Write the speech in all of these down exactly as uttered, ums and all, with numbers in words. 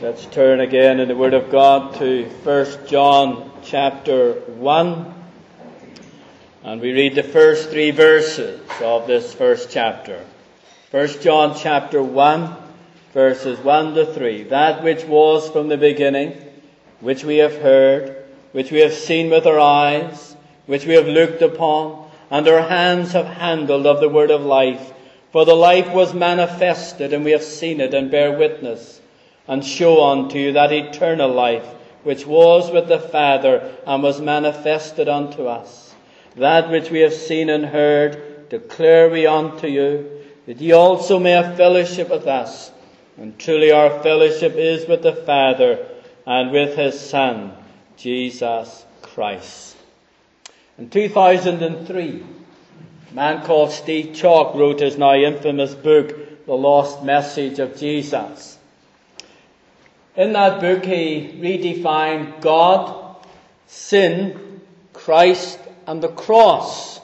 Let's turn again in the Word of God to First John chapter one. And we read the first three verses of this first chapter. First John chapter one, verses one to three. That which was from the beginning, which we have heard, which we have seen with our eyes, which we have looked upon, and our hands have handled of the word of life. For the life was manifested, and we have seen it, and bear witness, and show unto you that eternal life, which was with the Father, and was manifested unto us. That which we have seen and heard, declare we unto you, that ye also may have fellowship with us. And truly our fellowship is with the Father, and with his Son, Jesus Christ. In two thousand three, a man called Steve Chalke wrote his now infamous book, The Lost Message of Jesus. In that book he redefined God, sin, Christ, and the cross.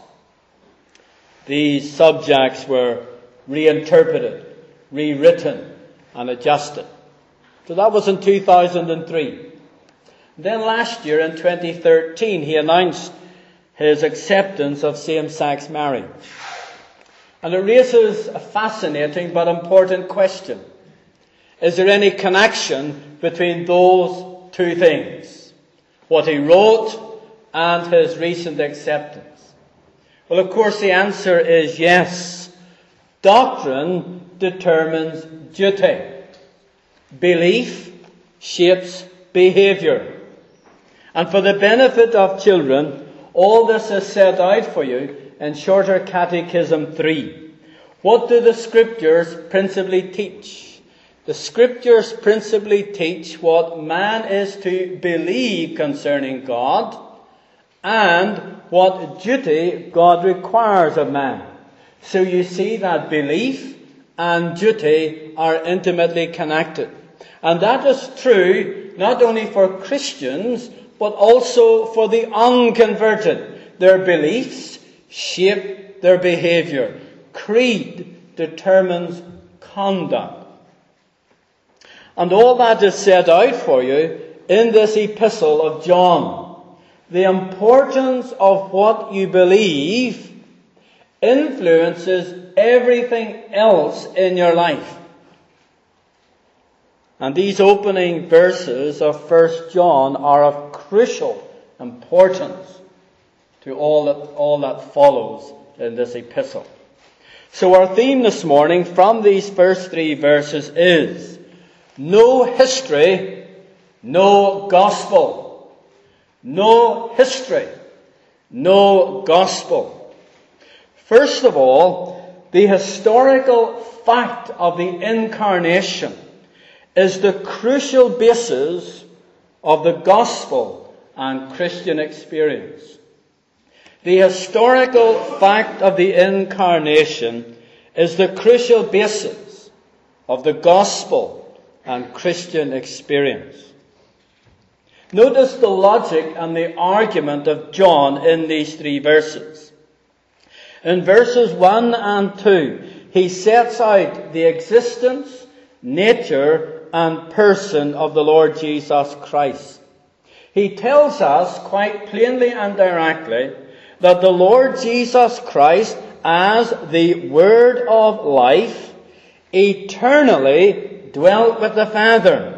These subjects were reinterpreted, rewritten, and adjusted. So that was in two thousand three. Then last year, in twenty thirteen, he announced his acceptance of same-sex marriage. And it raises a fascinating but important question. Is there any connection between those two things? What he wrote and his recent acceptance? Well, of course, the answer is yes. Doctrine determines duty. Belief shapes behavior. And for the benefit of children, all this is set out for you in Shorter Catechism three. What do the Scriptures principally teach? The Scriptures principally teach what man is to believe concerning God and what duty God requires of man. So you see that belief and duty are intimately connected. And that is true not only for Christians, but also for the unconverted. Their beliefs shape their behavior. Creed determines conduct. And all that is set out for you in this epistle of John. The importance of what you believe influences everything else in your life. And these opening verses of First John are of crucial importance to all that, all that follows in this epistle. So our theme this morning from these first three verses is no history, no gospel. No history, no gospel. First of all, the historical fact of the incarnation is the crucial basis of the gospel and Christian experience. The historical fact of the incarnation is the crucial basis of the gospel and Christian experience. Notice the logic and the argument of John in these three verses. In verses one and two, he sets out the existence, nature, and person of the Lord Jesus Christ. He tells us quite plainly and directly that the Lord Jesus Christ, as the Word of life, eternally dwelt with the Father.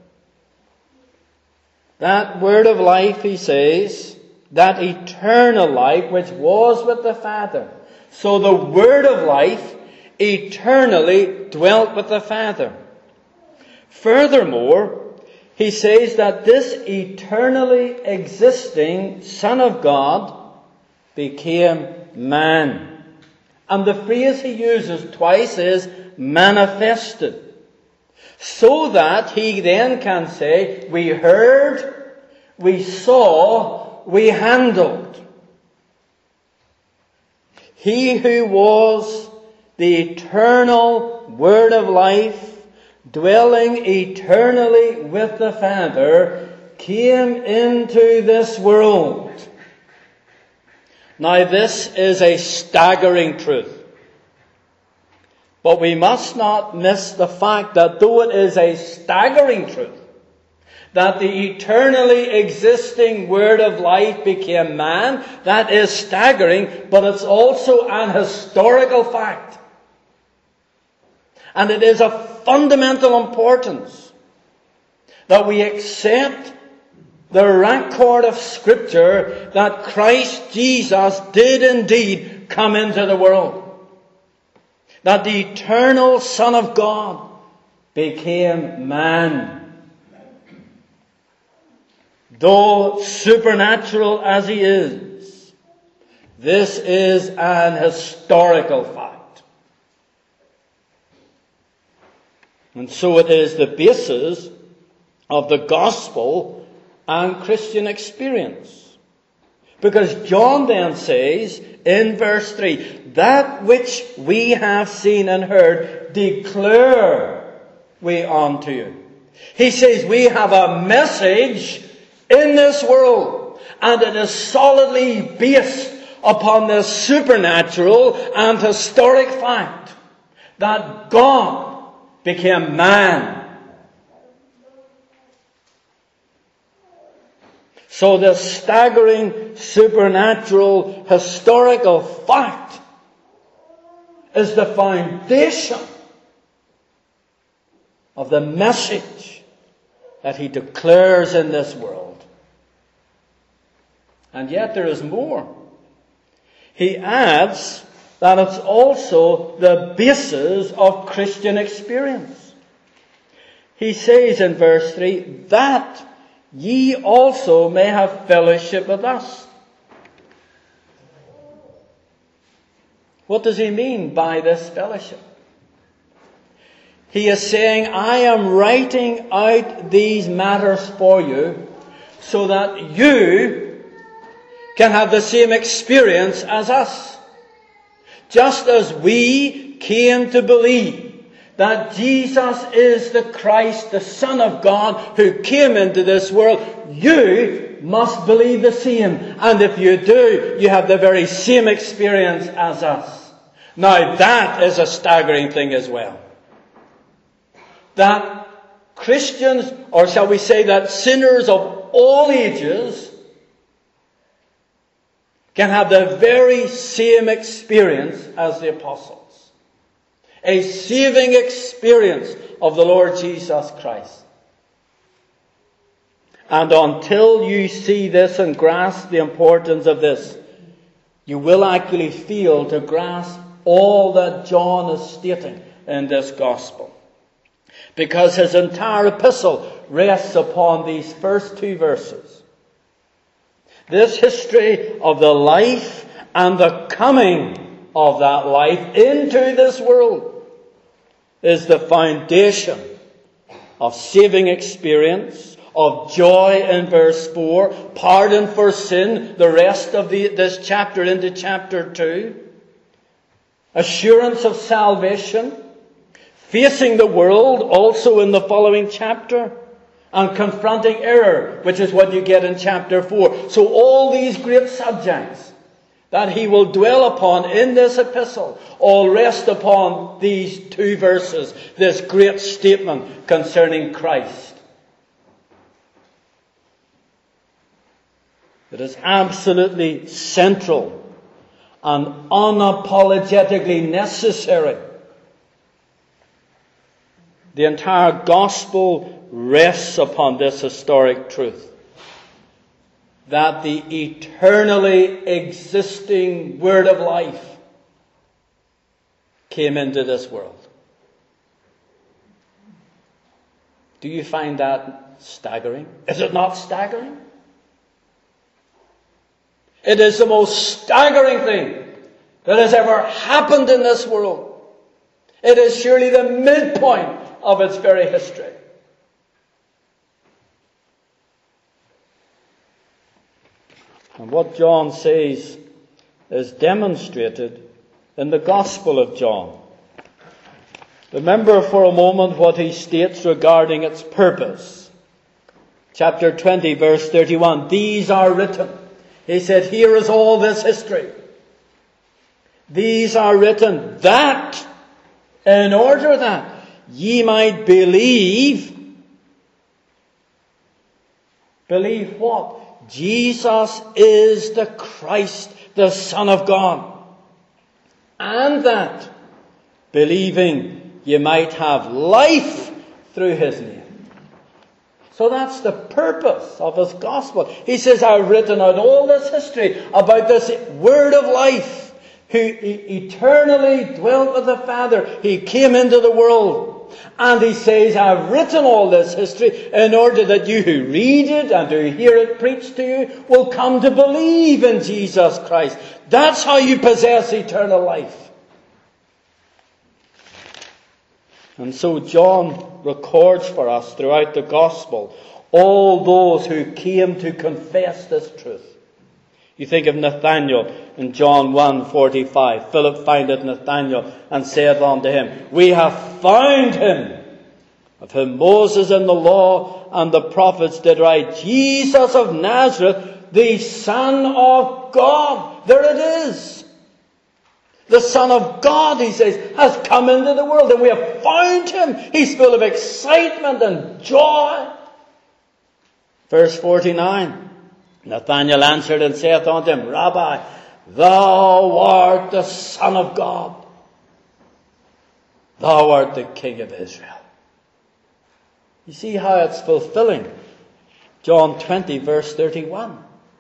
That Word of life, he says, that eternal life which was with the Father. So the Word of life eternally dwelt with the Father. Furthermore, he says that this eternally existing Son of God became man. And the phrase he uses twice is manifested. So that he then can say, we heard, we saw, we handled. He who was the eternal Word of life, dwelling eternally with the Father, came into this world. Now this is a staggering truth. But we must not miss the fact that though it is a staggering truth, that the eternally existing Word of life became man, that is staggering, but it's also an historical fact. And it is of fundamental importance that we accept the record of Scripture that Christ Jesus did indeed come into the world. That the eternal Son of God became man. Though supernatural as he is, this is an historical fact. And so it is the basis of the gospel and Christian experience. Because John then says in verse three, that which we have seen and heard declare we unto you. He says we have a message in this world, and it is solidly based upon the supernatural and historic fact that God became man. So the staggering supernatural historical fact is the foundation of the message that he declares in this world. And yet there is more. He adds that it's also the basis of Christian experience. He says in verse three, that ye also may have fellowship with us. What does he mean by this fellowship? He is saying, I am writing out these matters for you so that you can have the same experience as us. Just as we came to believe that Jesus is the Christ, the Son of God, who came into this world, you must believe the same. And if you do, you have the very same experience as us. Now that is a staggering thing as well. That Christians, or shall we say that sinners of all ages, can have the very same experience as the apostles. A saving experience of the Lord Jesus Christ. And until you see this and grasp the importance of this, you will actually fail to grasp all that John is stating in this gospel. Because his entire epistle rests upon these first two verses. This history of the life and the coming of that life into this world is the foundation of saving experience, of joy in verse four, pardon for sin, the rest of the, this chapter into chapter two, assurance of salvation, facing the world also in the following chapter, and confronting error, which is what you get in chapter four. So all these great subjects that he will dwell upon in this epistle all rest upon these two verses, this great statement concerning Christ. It is absolutely central and unapologetically necessary. The entire gospel rests upon this historic truth, that the eternally existing Word of life came into this world. Do you find that staggering? Is it not staggering? It is the most staggering thing that has ever happened in this world. It is surely the midpoint of its very history. And what John says is demonstrated in the Gospel of John. Remember for a moment what he states regarding its purpose. Chapter twenty, verse thirty-one. These are written. He said, here is all this history. These are written that in order that ye might believe. Believe what? Jesus is the Christ, the Son of God. And that, believing, ye might have life through his name. So that's the purpose of his gospel. He says, I've written out all this history about this word of life, who eternally dwelt with the Father. He came into the world. And he says, I've written all this history in order that you who read it and who hear it preached to you will come to believe in Jesus Christ. That's how you possess eternal life. And so John records for us throughout the gospel all those who came to confess this truth. You think of Nathanael in John one forty-five. Philip findeth Nathanael and saith unto him, We have found him, of whom Moses in the law and the prophets did write, Jesus of Nazareth, the Son of God. There it is. The Son of God, he says, has come into the world, and we have found him. He's full of excitement and joy. Verse forty-nine. Nathanael answered and saith unto him, Rabbi, thou art the Son of God. Thou art the King of Israel. You see how it's fulfilling John twenty, verse thirty-one.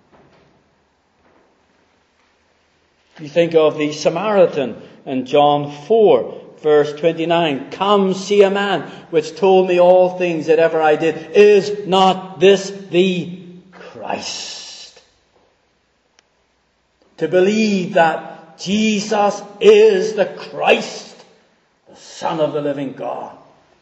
You think of the Samaritan in John four, verse twenty-nine. Come, see a man which told me all things that ever I did. Is not this the Christ? To believe that Jesus is the Christ, the Son of the living God.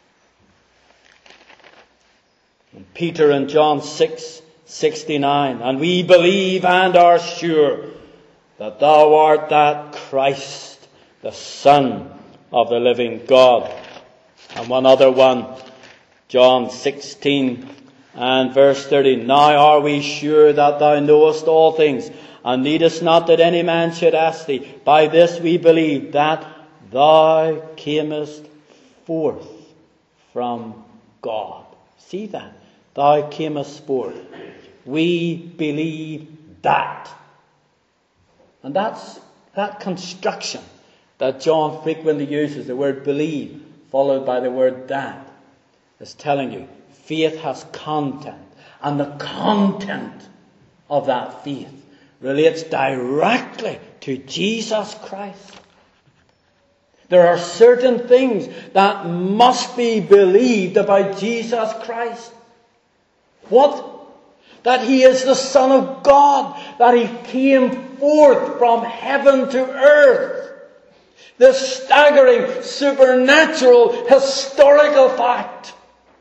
And Peter in John six, sixty-nine. And we believe and are sure that thou art that Christ, the Son of the living God. And one other one, John sixteen and verse thirty. Now are we sure that thou knowest all things, and needest not that any man should ask thee. By this we believe that thou camest forth from God. See that? Thou camest forth. We believe that. And that's that construction that John frequently uses, the word believe, followed by the word that, is telling you faith has content. And the content of that faith relates directly to Jesus Christ. There are certain things that must be believed about Jesus Christ. What? That he is the Son of God, that he came forth from heaven to earth. This staggering, supernatural, historical fact.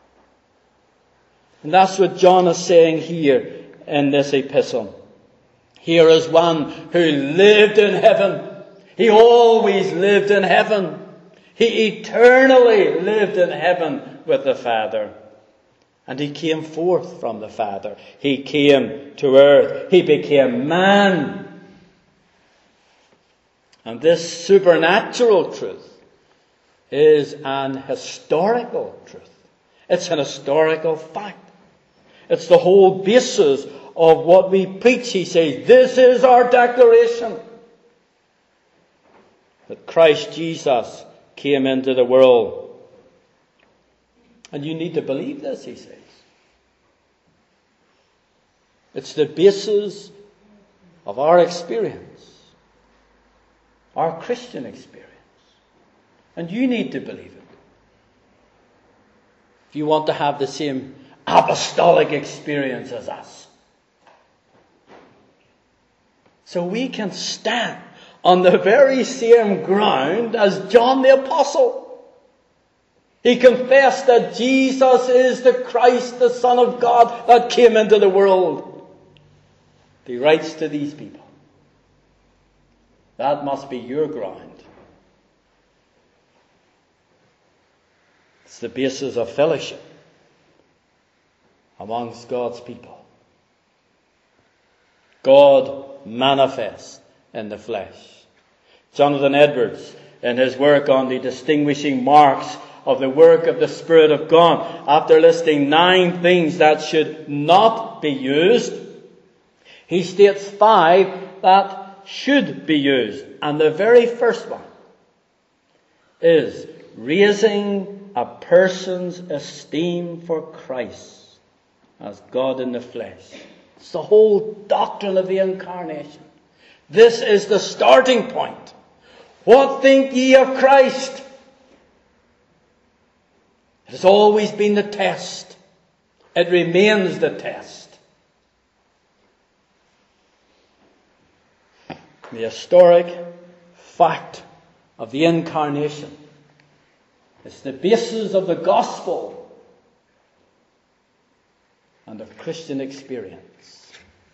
And that's what John is saying here in this epistle. Here is one who lived in heaven. He always lived in heaven. He eternally lived in heaven with the Father. And he came forth from the Father. He came to earth. He became man. And this supernatural truth is an historical truth. It's an historical fact. It's the whole basis of what we preach. He says, this is our declaration. That Christ Jesus came into the world. And you need to believe this, he says. It's the basis of our experience, our Christian experience. And you need to believe it. If you want to have the same apostolic experience as us. So we can stand on the very same ground as John the Apostle. He confessed that Jesus is the Christ, the Son of God, that came into the world. He writes to these people. That must be your ground. It's the basis of fellowship amongst God's people. God manifest in the flesh. Jonathan Edwards, in his work on the distinguishing marks of the work of the Spirit of God, after listing nine things that should not be used, he states five that should be used. And the very first one is raising a person's esteem for Christ as God in the flesh. It's the whole doctrine of the Incarnation. This is the starting point. What think ye of Christ? It has always been the test. It remains the test. The historic fact of the Incarnation is the basis of the gospel and of Christian experience.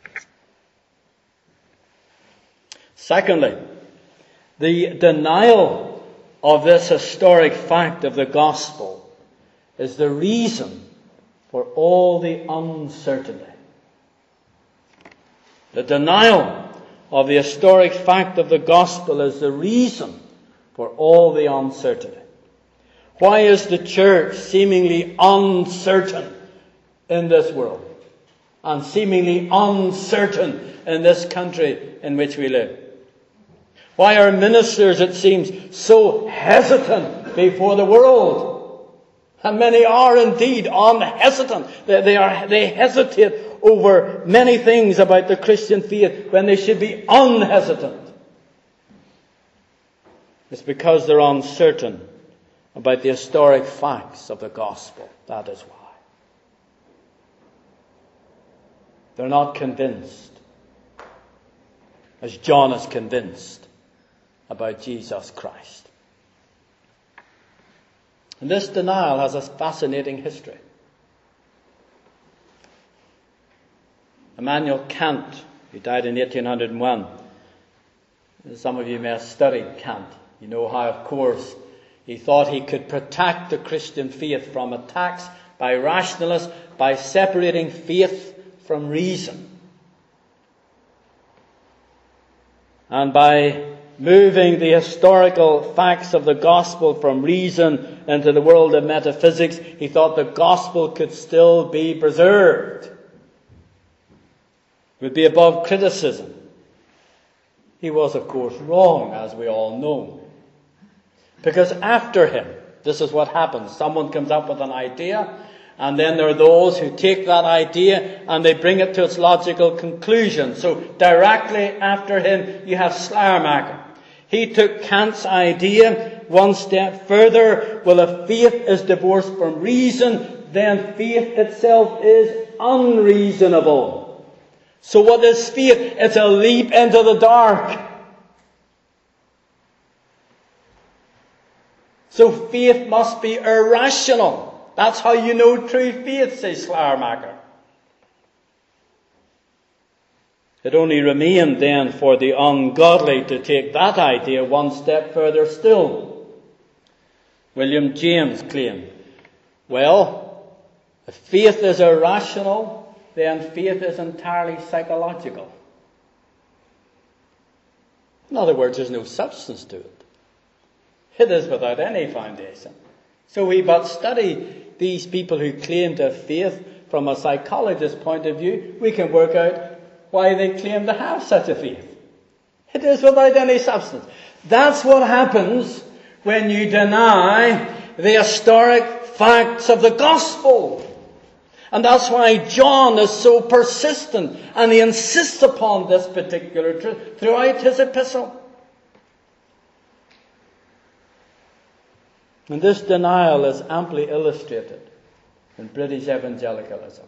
Secondly, the denial of this historic fact of the gospel is the reason for all the uncertainty. The denial of the historic fact of the gospel is the reason for all the uncertainty. Why is the church seemingly uncertain in this world and seemingly uncertain in this country in which we live? Why are ministers, it seems, so hesitant before the world? And many are indeed unhesitant. They, they, are, they hesitate over many things about the Christian faith when they should be unhesitant. It's because they're uncertain about the historic facts of the gospel. That is why. They're not convinced, as John is convinced, about Jesus Christ. And this denial has a fascinating history. Immanuel Kant, who died in eighteen oh one, some of you may have studied Kant. You know how, of course, he thought he could protect the Christian faith from attacks by rationalists by separating faith from reason. And by moving the historical facts of the gospel from reason into the world of metaphysics, he thought the gospel could still be preserved, would be above criticism. He was, of course, wrong, as we all know. Because after him, this is what happens. Someone comes up with an idea, and then there are those who take that idea and they bring it to its logical conclusion. So directly after him, you have Schleiermacher. He took Kant's idea one step further. Well, if faith is divorced from reason, then faith itself is unreasonable. So what is faith? It's a leap into the dark. So faith must be irrational. That's how you know true faith, says Schleiermacher. It only remained then for the ungodly to take that idea one step further still. William James claimed, well, if faith is irrational, then faith is entirely psychological. In other words, there's no substance to it. It is without any foundation. So we but study these people who claim to have faith from a psychologist's point of view, we can work out why they claim to have such a faith. It is without any substance. That's what happens when you deny the historic facts of the gospel. And that's why John is so persistent, and he insists upon this particular truth throughout his epistle. And this denial is amply illustrated in British evangelicalism.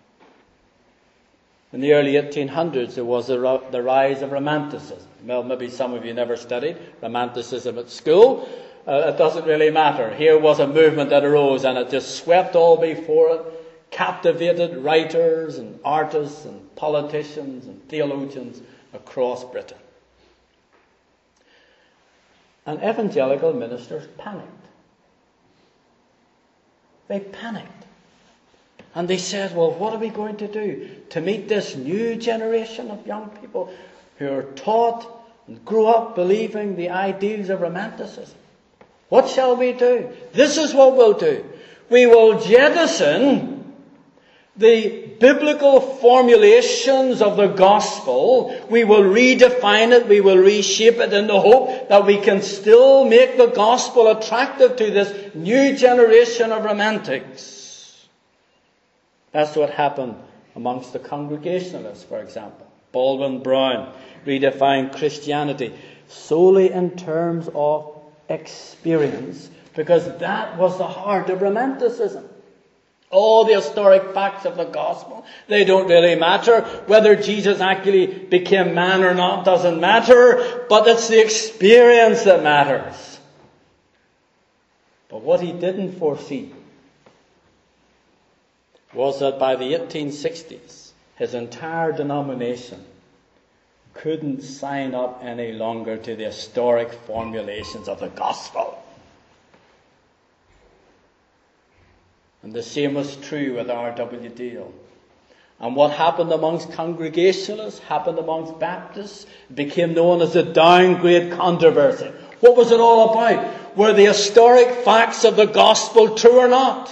In the early eighteen hundreds, there was the rise of Romanticism. Well, maybe some of you never studied Romanticism at school. Uh, it doesn't really matter. Here was a movement that arose, and it just swept all before it, captivated writers and artists and politicians and theologians across Britain. And evangelical ministers panicked. They panicked. And they said, well, what are we going to do to meet this new generation of young people who are taught and grew up believing the ideals of Romanticism? What shall we do? This is what we'll do. We will jettison the biblical formulations of the gospel. We will redefine it. We will reshape it in the hope that we can still make the gospel attractive to this new generation of romantics. That's what happened amongst the Congregationalists, for example. Baldwin Brown redefined Christianity solely in terms of experience, because that was the heart of Romanticism. All the historic facts of the gospel, they don't really matter. Whether Jesus actually became man or not doesn't matter, but it's the experience that matters. But what he didn't foresee was that by the eighteen sixties, his entire denomination couldn't sign up any longer to the historic formulations of the gospel. And the same was true with R W Dale. And what happened amongst Congregationalists, happened amongst Baptists, became known as the downgrade controversy. What was it all about? Were the historic facts of the gospel true or not?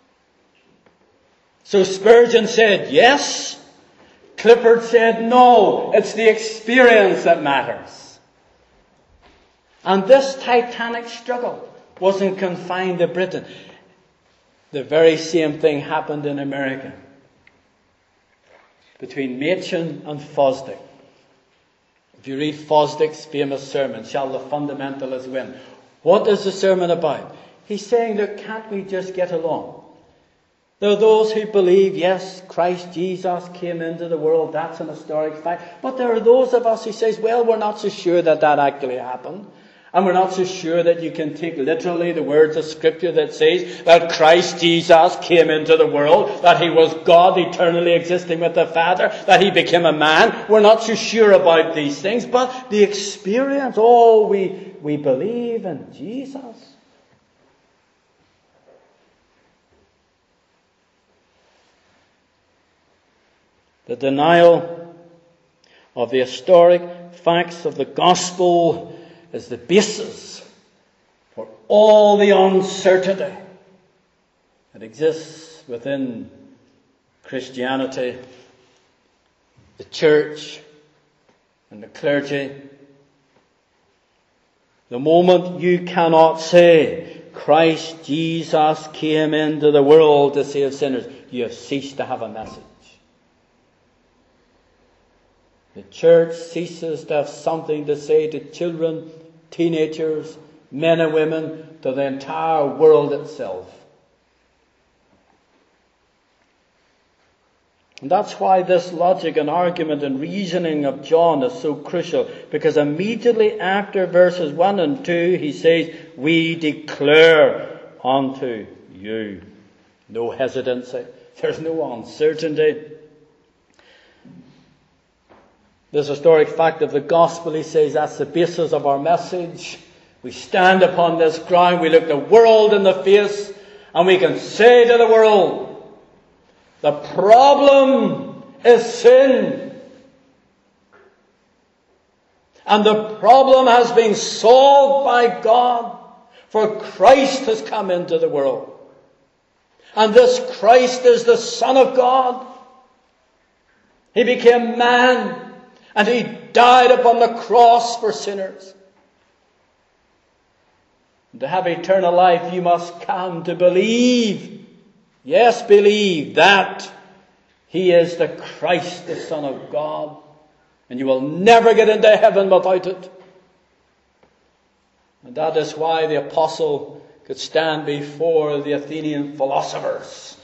So Spurgeon said yes. Clifford said no. It's the experience that matters. And this titanic struggle wasn't confined to Britain. The very same thing happened in America between Machen and Fosdick. If you read Fosdick's famous sermon, Shall the Fundamentalists Win? What is the sermon about? He's saying, look, can't we just get along? There are those who believe, yes, Christ Jesus came into the world. That's an historic fact. But there are those of us who says, well, we're not so sure that that actually happened. And we're not so sure that you can take literally the words of Scripture that says that Christ Jesus came into the world, that he was God eternally existing with the Father, that he became a man. We're not so sure about these things, but the experience, oh, we, we believe in Jesus. The denial of the historic facts of the gospel is the basis for all the uncertainty that exists within Christianity, the church, and the clergy. The moment you cannot say, Christ Jesus came into the world to save sinners, you have ceased to have a message. The church ceases to have something to say to children, teenagers, men and women, to the entire world itself. And that's why this logic and argument and reasoning of John is so crucial. Because immediately after verses one and two, he says, we declare unto you. No hesitancy. There's no uncertainty. This historic fact of the gospel, he says, that's the basis of our message. We stand upon this ground, we look the world in the face, and we can say to the world, the problem is sin. And the problem has been solved by God, for Christ has come into the world. And this Christ is the Son of God. He became man. And he died upon the cross for sinners. And to have eternal life, you must come to believe. Yes, believe that he is the Christ, the Son of God. And you will never get into heaven without it. And that is why the apostle could stand before the Athenian philosophers.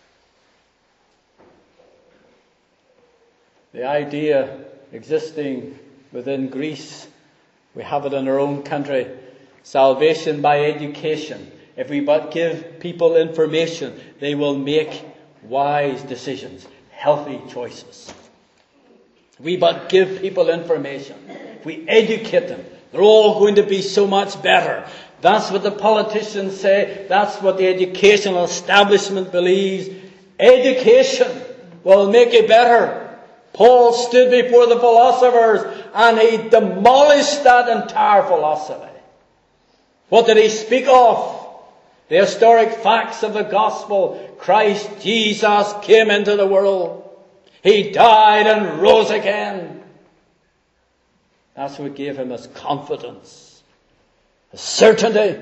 The idea existing within Greece, we have it in our own country, salvation by education. If we but give people information, they will make wise decisions, healthy choices. If we but give people information, if we educate them, they're all going to be so much better. That's what the politicians say. That's what the educational establishment believes. Education will make you better. Paul stood before the philosophers and he demolished that entire philosophy. What did he speak of? The historic facts of the gospel. Christ Jesus came into the world. He died and rose again. That's what gave him his confidence, his certainty.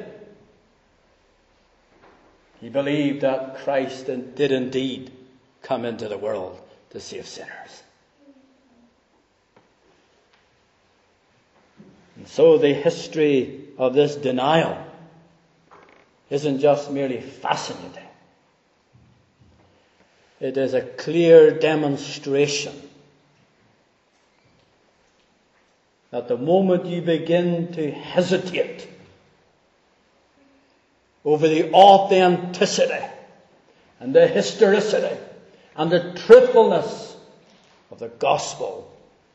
He believed that Christ did indeed come into the world to save sinners. And so the history of this denial isn't just merely fascinating. It is a clear demonstration that the moment you begin to hesitate over the authenticity and the historicity and the truthfulness of the gospel,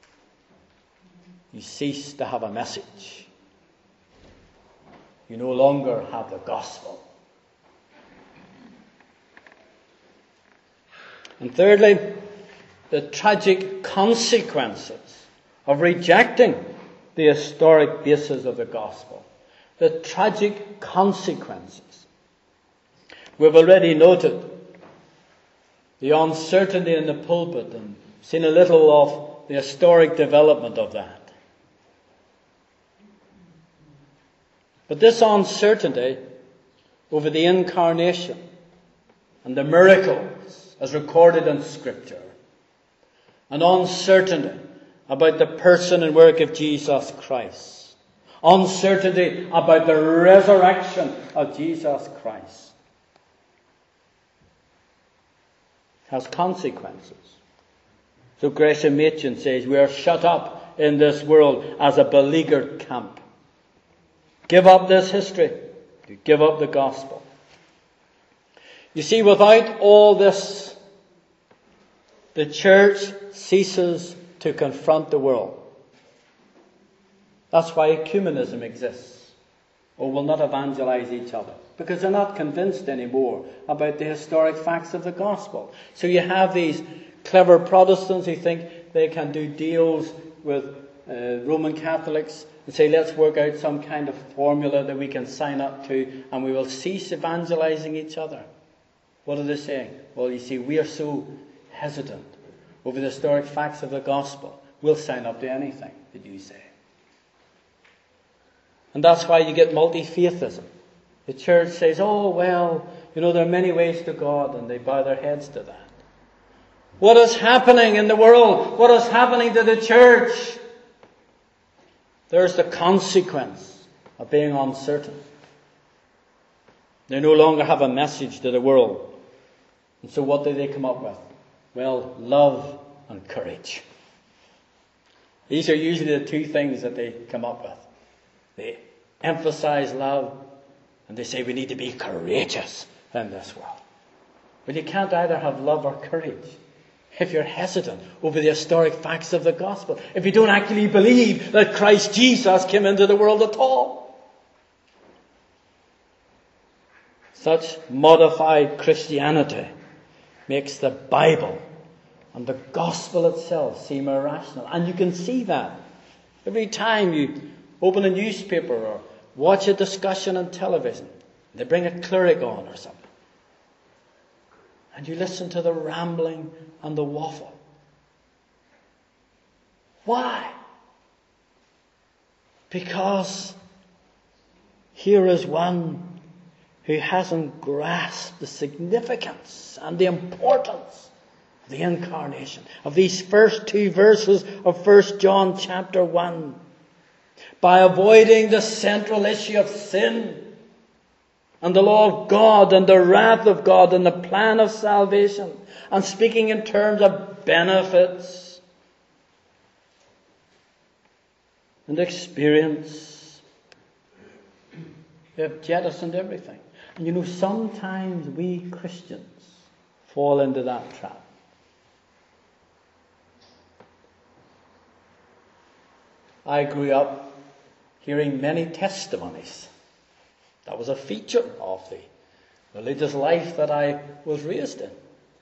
you cease to have a message. You no longer have the gospel. And thirdly, the tragic consequences of rejecting the historic basis of the gospel. The tragic consequences. We've already noted the uncertainty in the pulpit and seen a little of the historic development of that. But this uncertainty over the incarnation and the miracles as recorded in Scripture, an uncertainty about the person and work of Jesus Christ, uncertainty about the resurrection of Jesus Christ, has consequences. So Gresham Machen says, we are shut up in this world as a beleaguered camp. Give up this history. You give up the gospel. You see, without all this, the church ceases to confront the world. That's why ecumenism exists. Or will not evangelize each other. Because they're not convinced anymore about the historic facts of the gospel. So you have these clever Protestants who think they can do deals with uh, Roman Catholics and say, let's work out some kind of formula that we can sign up to and we will cease evangelizing each other. What are they saying? Well, you see, we are so hesitant over the historic facts of the gospel. We'll sign up to anything that you say. And that's why you get multi-faithism. The church says, oh, well, you know, there are many ways to God, and they bow their heads to that. What is happening in the world? What is happening to the church? There's the consequence of being uncertain. They no longer have a message to the world. And so what do they come up with? Well, love and courage. These are usually the two things that they come up with. They emphasize love and they say we need to be courageous in this world. But you can't either have love or courage if you're hesitant over the historic facts of the gospel, if you don't actually believe that Christ Jesus came into the world at all. Such modified Christianity makes the Bible and the gospel itself seem irrational. And you can see that every time you open a newspaper or watch a discussion on television. They bring a cleric on or something. And you listen to the rambling and the waffle. Why? Because here is one who hasn't grasped the significance and the importance of the incarnation, of these first two verses of First John chapter one. By avoiding the central issue of sin and the law of God and the wrath of God and the plan of salvation, and speaking in terms of benefits and experience, they have jettisoned everything. And you know, sometimes we Christians fall into that trap. I grew up hearing many testimonies. That was a feature of the religious life that I was raised in.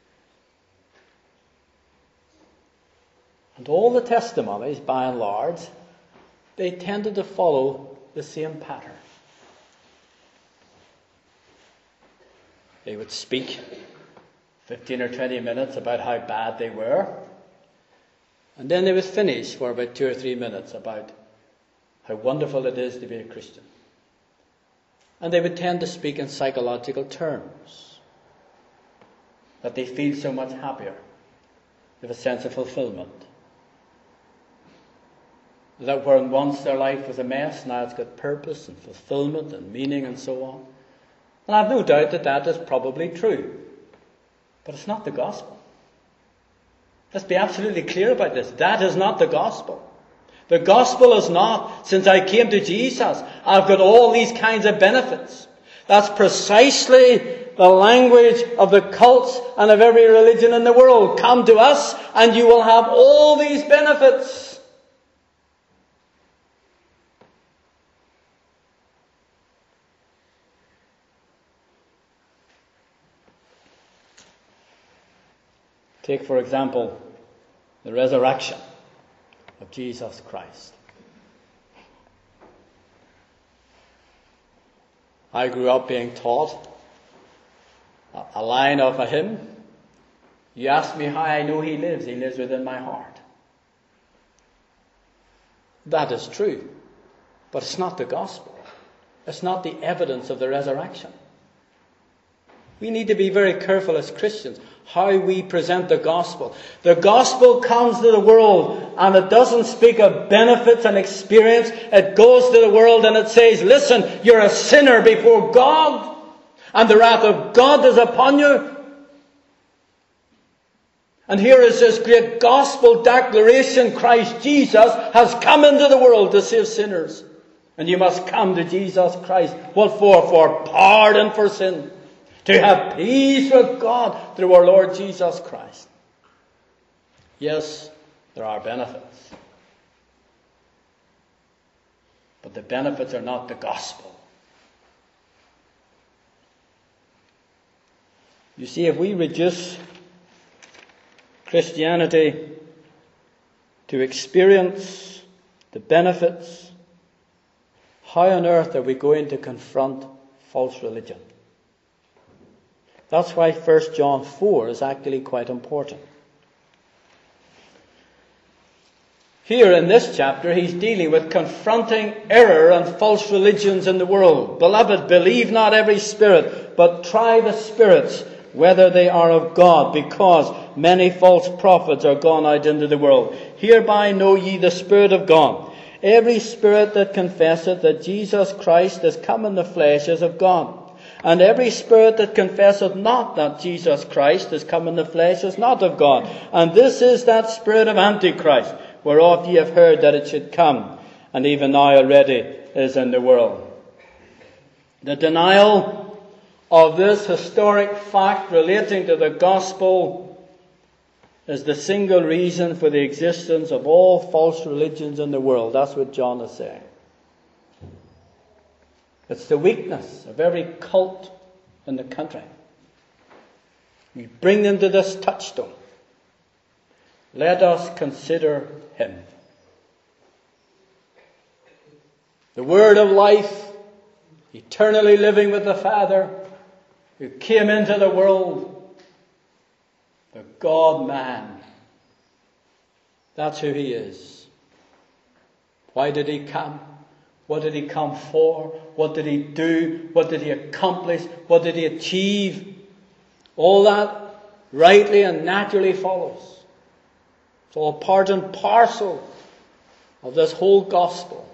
And all the testimonies, by and large, they tended to follow the same pattern. They would speak fifteen or twenty minutes about how bad they were. And then they would finish for about two or three minutes about how wonderful it is to be a Christian. And they would tend to speak in psychological terms. That they feel so much happier. They have a sense of fulfillment. That where once their life was a mess, now it's got purpose and fulfillment and meaning and so on. And I have no doubt that that is probably true. But it's not the gospel. Let's be absolutely clear about this. That is not the gospel. The gospel is not, since I came to Jesus, I've got all these kinds of benefits. That's precisely the language of the cults and of every religion in the world. Come to us and you will have all these benefits. Take, for example, the resurrection of Jesus Christ. I grew up being taught a line of a hymn. You ask me how I know he lives. He lives within my heart. That is true. But it's not the gospel. It's not the evidence of the resurrection. We need to be very careful as Christians how we present the gospel. The gospel comes to the world and it doesn't speak of benefits and experience. It goes to the world and it says, listen, you're a sinner before God and the wrath of God is upon you. And here is this great gospel declaration. Christ Jesus has come into the world to save sinners. And you must come to Jesus Christ. What for? For pardon for sin. To have peace with God through our Lord Jesus Christ. Yes, there are benefits. But the benefits are not the gospel. You see, if we reduce Christianity to experience the benefits, how on earth are we going to confront false religion? That's why First John four is actually quite important. Here in this chapter, he's dealing with confronting error and false religions in the world. Beloved, believe not every spirit, but try the spirits, whether they are of God, because many false prophets are gone out into the world. Hereby know ye the Spirit of God. Every spirit that confesseth that Jesus Christ is come in the flesh is of God. And every spirit that confesseth not that Jesus Christ is come in the flesh is not of God. And this is that spirit of Antichrist, whereof ye have heard that it should come, and even now already is in the world. The denial of this historic fact relating to the gospel is the single reason for the existence of all false religions in the world. That's what John is saying. It's the weakness of every cult in the country. We bring them to this touchstone. Let us consider him. The Word of life, eternally living with the Father, who came into the world, the God-man. That's who he is. Why did he come? What did he come for? What did he do? What did he accomplish? What did he achieve? All that rightly and naturally follows. It's all part and parcel of this whole gospel.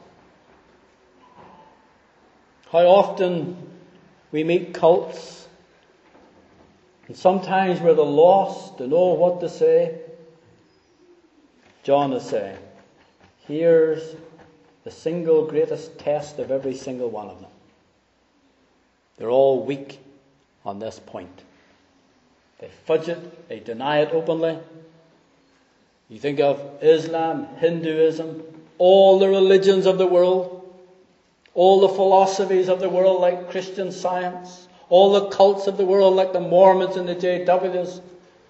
How often we meet cults, and sometimes we're the lost to know what to say. John is saying, here's the single greatest test of every single one of them. They're all weak on this point. They fudge it, they deny it openly. You think of Islam, Hinduism, all the religions of the world, all the philosophies of the world like Christian Science, all the cults of the world like the Mormons and the J Ws.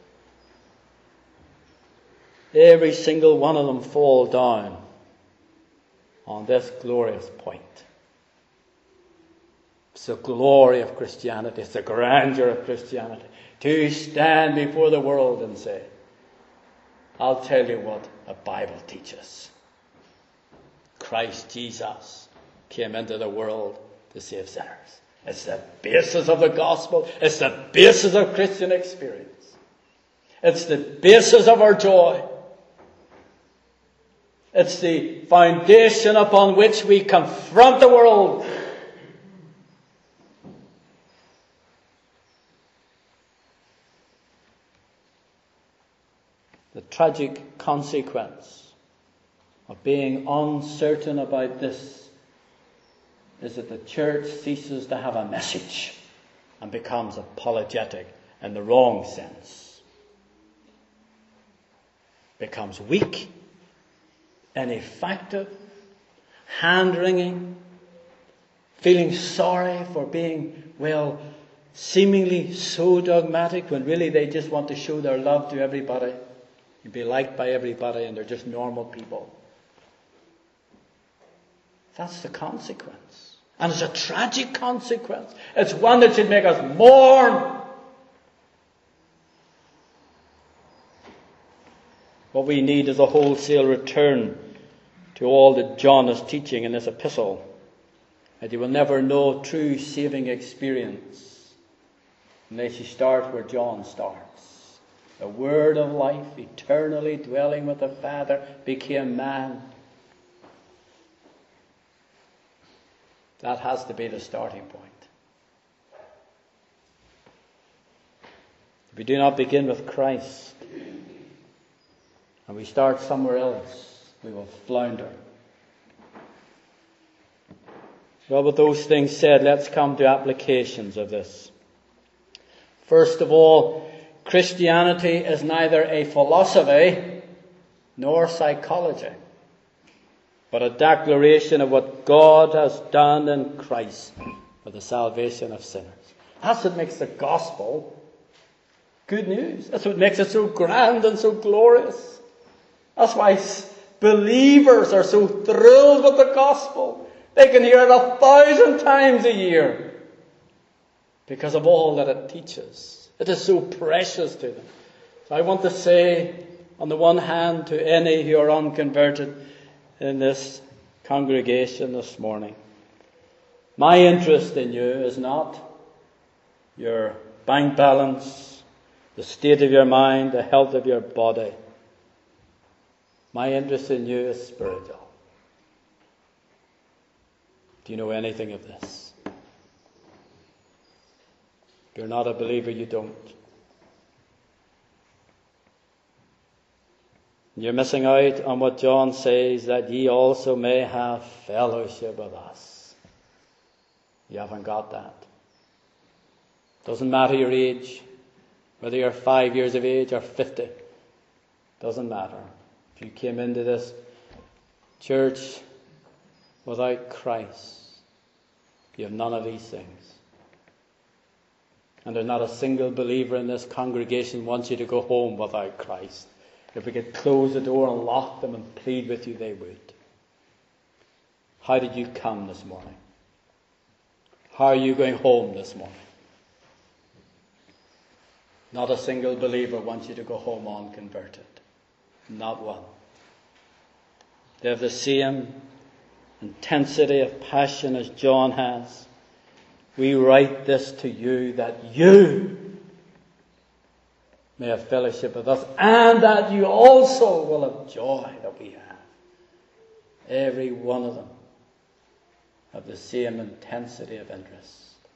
Every single one of them fall down on this glorious point. It's the glory of Christianity. It's the grandeur of Christianity. To stand before the world and say, I'll tell you what the Bible teaches. Christ Jesus came into the world to save sinners. It's the basis of the gospel. It's the basis of Christian experience. It's the basis of our joy. It's the foundation upon which we confront the world. The tragic consequence of being uncertain about this is that the church ceases to have a message and becomes apologetic in the wrong sense. Becomes weak, ineffective, hand-wringing, feeling sorry for being, well, seemingly so dogmatic when really they just want to show their love to everybody and be liked by everybody, and they're just normal people. That's the consequence. And it's a tragic consequence. It's one that should make us mourn. What we need is a wholesale return to all that John is teaching in this epistle. That you will never know true saving experience unless you start where John starts. The Word of life, eternally dwelling with the Father, became man. That has to be the starting point. If we do not begin with Christ, and we start somewhere else, we will flounder. Well, with those things said, let's come to applications of this. First of all, Christianity is neither a philosophy nor psychology, but a declaration of what God has done in Christ for the salvation of sinners. That's what makes the gospel good news. That's what makes it so grand and so glorious. That's why believers are so thrilled with the gospel. They can hear it a thousand times a year because of all that it teaches. It is so precious to them. So I want to say, on the one hand, to any who are unconverted in this congregation this morning, my interest in you is not your bank balance, the state of your mind, the health of your body. My interest in you is spiritual. Do you know anything of this? If you're not a believer, you don't. You're missing out on what John says, that ye also may have fellowship with us. You haven't got that. Doesn't matter your age, whether you're five years of age or fifty. Doesn't matter. If you came into this church without Christ, you have none of these things. And there's not a single believer in this congregation wants you to go home without Christ. If we could close the door and lock them and plead with you, they would. How did you come this morning? How are you going home this morning? Not a single believer wants you to go home unconverted. Not one. They have the same intensity of passion as John has. We write this to you that you may have fellowship with us, and that you also will have joy that we have. Every one of them have the same intensity of interest.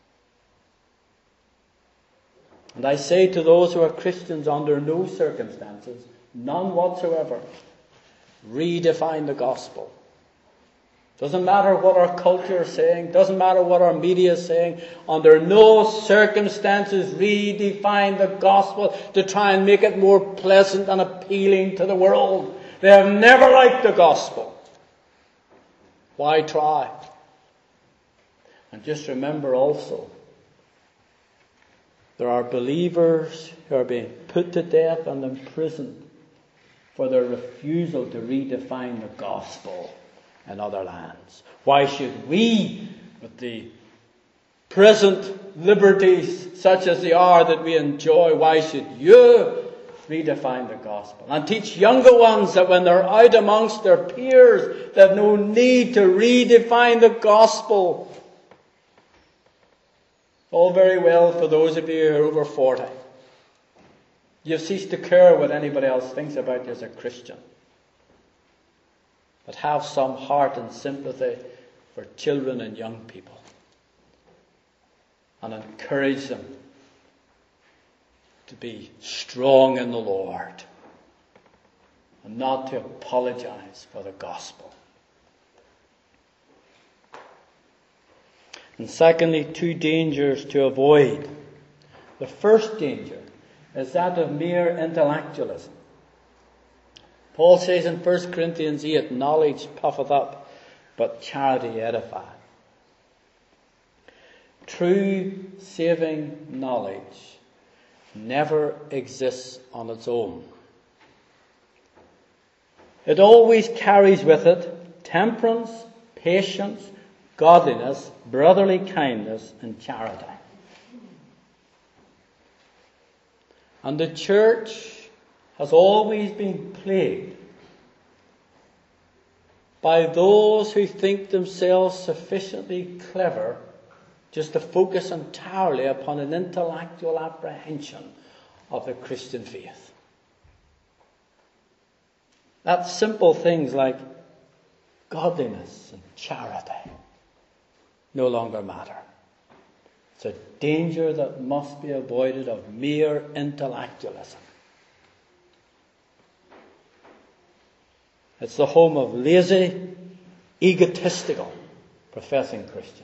And I say to those who are Christians, under no circumstances, none whatsoever, redefine the gospel. Doesn't matter what our culture is saying. Doesn't matter what our media is saying. Under no circumstances redefine the gospel to try and make it more pleasant and appealing to the world. They have never liked the gospel. Why try? And just remember also, there are believers who are being put to death and imprisoned for their refusal to redefine the gospel in other lands. Why should we, with the present liberties such as they are that we enjoy, why should you redefine the gospel and teach younger ones that when they're out amongst their peers, they have no need to redefine the gospel? All very well for those of you who are over forty. You've ceased to care what anybody else thinks about you as a Christian. But have some heart and sympathy for children and young people. And encourage them to be strong in the Lord. And not to apologize for the gospel. And secondly, two dangers to avoid. The first danger is that of mere intellectualism. Paul says in First Corinthians eight, knowledge puffeth up, but charity edifieth. True saving knowledge never exists on its own. It always carries with it temperance, patience, godliness, brotherly kindness, and charity. And the church has always been plagued by those who think themselves sufficiently clever just to focus entirely upon an intellectual apprehension of the Christian faith. That simple things like godliness and charity no longer matter. It's a danger that must be avoided of mere intellectualism. It's the home of lazy, egotistical, professing Christians.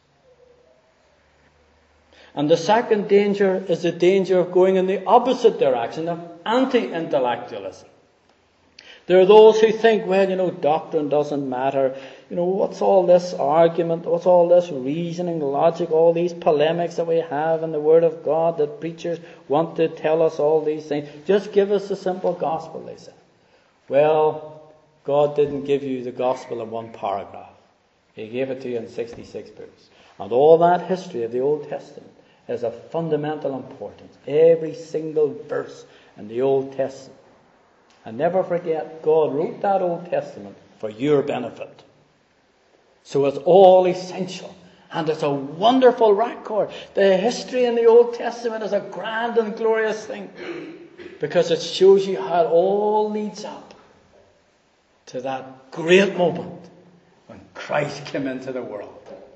And the second danger is the danger of going in the opposite direction, of anti-intellectualism. There are those who think, well, you know, doctrine doesn't matter. You know, what's all this argument? What's all this reasoning, logic, all these polemics that we have in the Word of God that preachers want to tell us all these things? Just give us the simple gospel, they say. Well, God didn't give you the gospel in one paragraph. He gave it to you in sixty-six books. And all that history of the Old Testament is of fundamental importance. Every single verse in the Old Testament. And never forget, God wrote that Old Testament for your benefit. So it's all essential. And it's a wonderful record. The history in the Old Testament is a grand and glorious thing. Because it shows you how it all leads up to that great moment when Christ came into the world.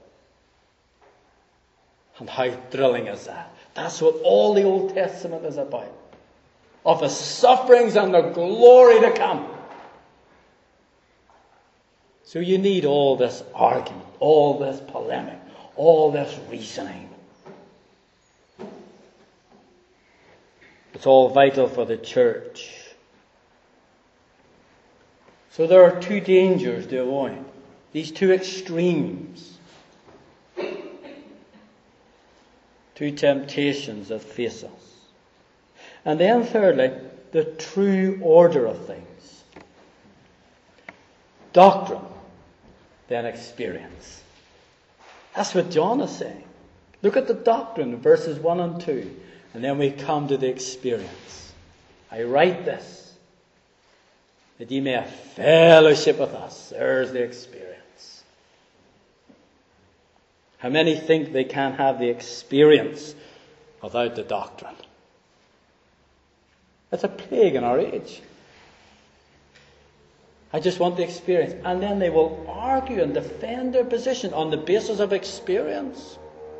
And how thrilling is that? That's what all the Old Testament is about. Of His sufferings and the glory to come. So you need all this argument, all this polemic, all this reasoning. It's all vital for the church. So there are two dangers to avoid. These two extremes. Two temptations that face us. And then thirdly, the true order of things. Doctrine, then experience. That's what John is saying. Look at the doctrine, verses one and two. And then we come to the experience. I write this, that ye may have fellowship with us. There's the experience. How many think they can have the experience without the doctrine? It's a plague in our age. I just want the experience. And then they will argue and defend their position on the basis of experience.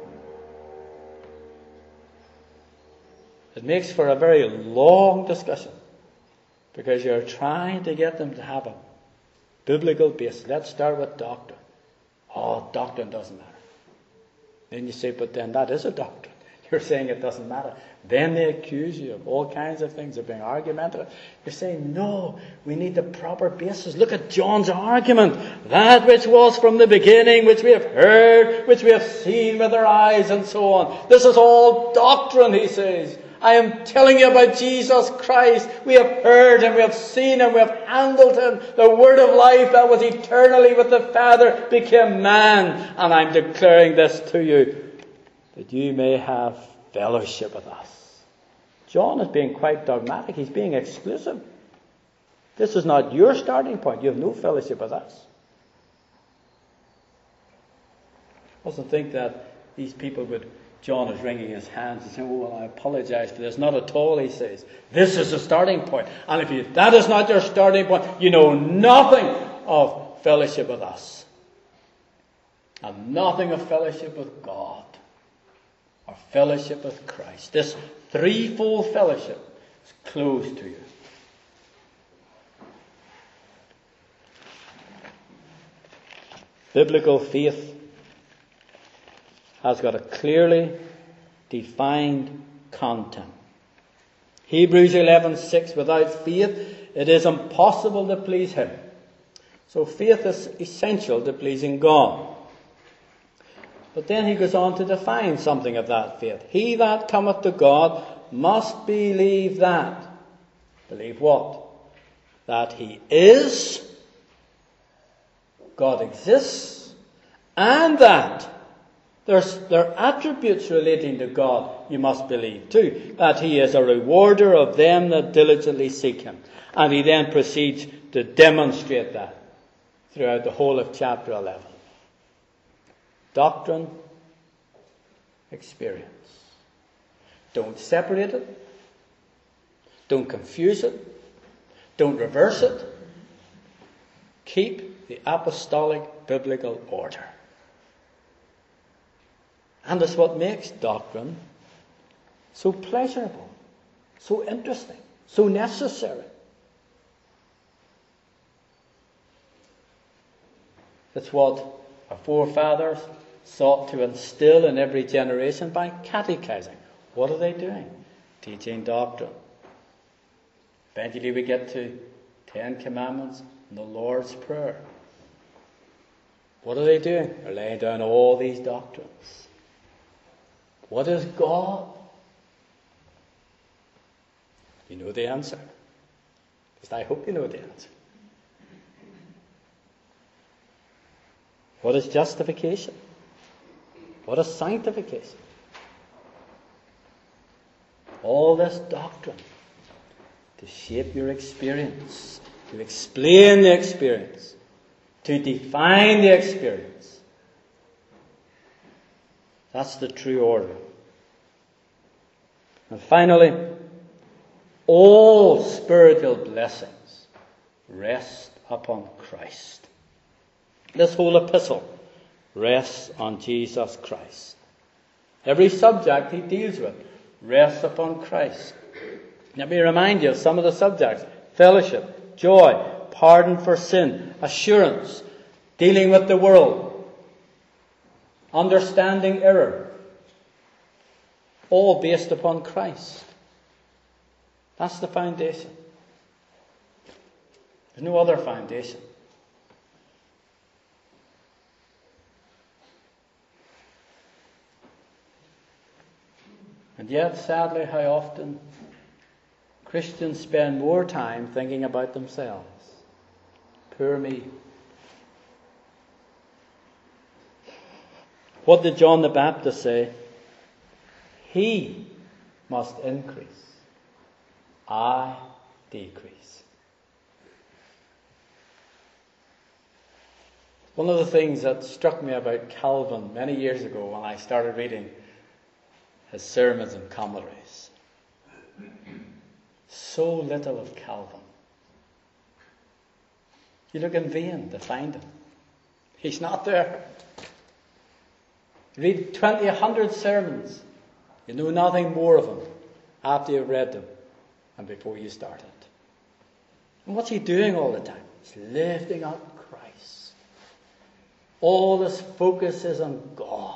It makes for a very long discussion. Because you're trying to get them to have a biblical basis. Let's start with doctrine. Oh, doctrine doesn't matter. Then you say, but then that is a doctrine. You're saying it doesn't matter. Then they accuse you of all kinds of things, of being argumentative. You're saying, no, we need the proper basis. Look at John's argument. That which was from the beginning, which we have heard, which we have seen with our eyes, and so on. This is all doctrine, he says. I am telling you about Jesus Christ. We have heard and we have seen and we have handled him. The word of life that was eternally with the Father became man. And I'm declaring this to you. that you may have fellowship with us. John is being quite dogmatic. He's being exclusive. This is not your starting point. You have no fellowship with us. I also think that these people would, John is wringing his hands and saying, oh, well, I apologize for this. Not at all, he says. This is the starting point. And if you, that is not your starting point, you know nothing of fellowship with us. And nothing of fellowship with God. Or fellowship with Christ. This threefold fellowship is closed to you. Biblical faith has got a clearly defined content. Hebrews eleven six, without faith it is impossible to please him. So faith is essential to pleasing God. But then he goes on to define something of that faith. He that cometh to God must believe that. Believe what? That he is, God exists, and that there's, there are attributes relating to God you must believe too. That he is a rewarder of them that diligently seek him. And he then proceeds to demonstrate that throughout the whole of chapter eleven. Doctrine, experience. Don't separate it. Don't confuse it. Don't reverse it. Keep the apostolic biblical order. And it's what makes doctrine so pleasurable, so interesting, so necessary. It's what our forefathers sought to instill in every generation by catechizing. What are they doing? Teaching doctrine. Eventually we get to Ten Commandments and the Lord's Prayer. What are they doing? They're laying down all these doctrines. What is God? You know the answer. At least I hope you know the answer. What is justification? What is sanctification? All this doctrine to shape your experience, to explain the experience, to define the experience. That's the true order. And finally, all spiritual blessings rest upon Christ. This whole epistle rests on Jesus Christ. Every subject he deals with rests upon Christ. Let me remind you of some of the subjects. Fellowship, joy, pardon for sin, assurance, dealing with the world, understanding error. All based upon Christ. That's the foundation. There's no other foundation. And yet, sadly, how often Christians spend more time thinking about themselves. Poor me. What did John the Baptist say? He must increase. I decrease. One of the things that struck me about Calvin many years ago when I started reading his sermons and commentaries. So little of Calvin. You look in vain to find him. He's not there. Read twenty, a hundred sermons. You know nothing more of him after you've read them and before you started. And what's he doing all the time? He's lifting up Christ. All his focus is on God.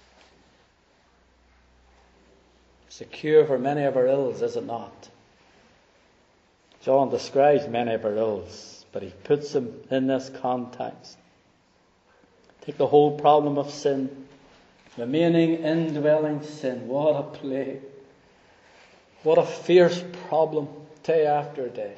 It's a cure for many of our ills, is it not? John describes many of our ills, but he puts them in this context. Take the whole problem of sin, remaining indwelling sin. What a plague. What a fierce problem day after day.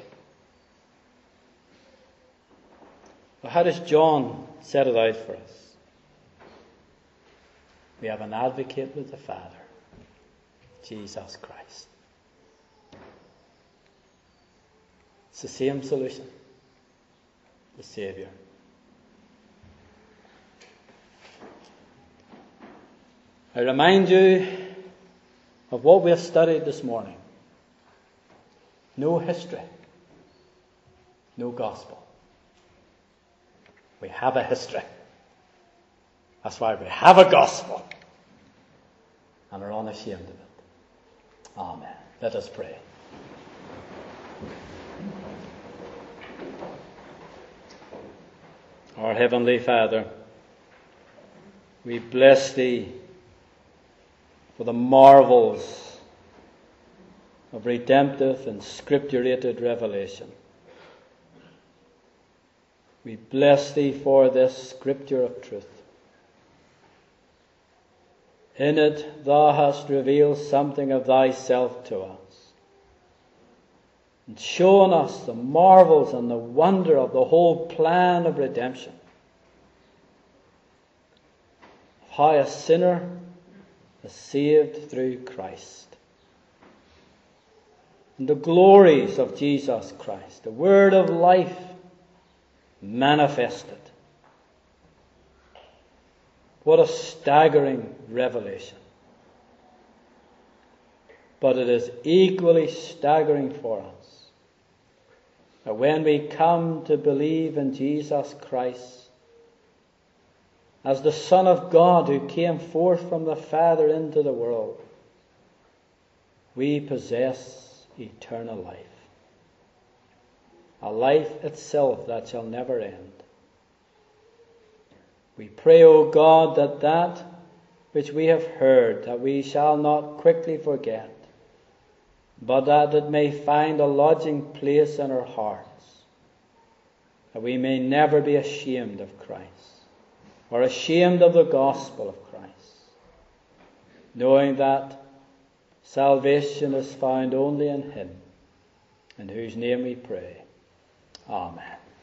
Well, how does John set it out for us? We have an advocate with the Father, Jesus Christ. It's the same solution, the Saviour. I remind you of what we have studied this morning. No history, no gospel. We have a history. That's why we have a gospel and are unashamed of it. Amen. Let us pray. Our Heavenly Father, we bless Thee for the marvels of redemptive and scripturated revelation. We bless Thee for this scripture of truth. In it Thou hast revealed something of Thyself to us, and shown us the marvels and the wonder of the whole plan of redemption. Of how a sinner is saved through Christ. And the glories of Jesus Christ, the word of life manifested. What a staggering revelation. But it is equally staggering for us that when we come to believe in Jesus Christ as the Son of God who came forth from the Father into the world, we possess eternal life. A life itself that shall never end. We pray, O God, that that which we have heard, that we shall not quickly forget, but that it may find a lodging place in our hearts, that we may never be ashamed of Christ, or ashamed of the gospel of Christ, knowing that salvation is found only in Him, in whose name we pray. Amen.